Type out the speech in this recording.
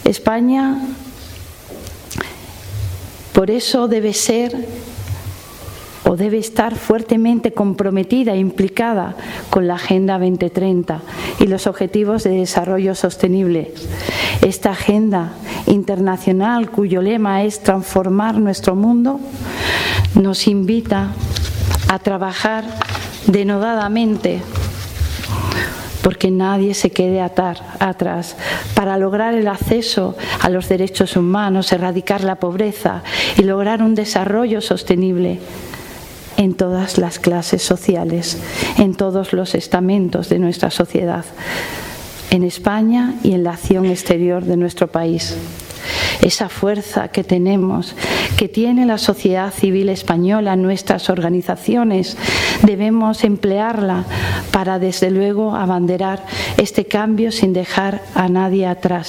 España, por eso debe ser o debe estar fuertemente comprometida e implicada con la Agenda 2030 y los Objetivos de Desarrollo Sostenible. Esta agenda internacional, cuyo lema es transformar nuestro mundo, nos invita a trabajar denodadamente porque nadie se quede atrás, para lograr el acceso a los derechos humanos, erradicar la pobreza y lograr un desarrollo sostenible en todas las clases sociales, en todos los estamentos de nuestra sociedad, en España y en la acción exterior de nuestro país. Esa fuerza que tenemos, que tiene la sociedad civil española, nuestras organizaciones, debemos emplearla para, desde luego, abanderar este cambio sin dejar a nadie atrás.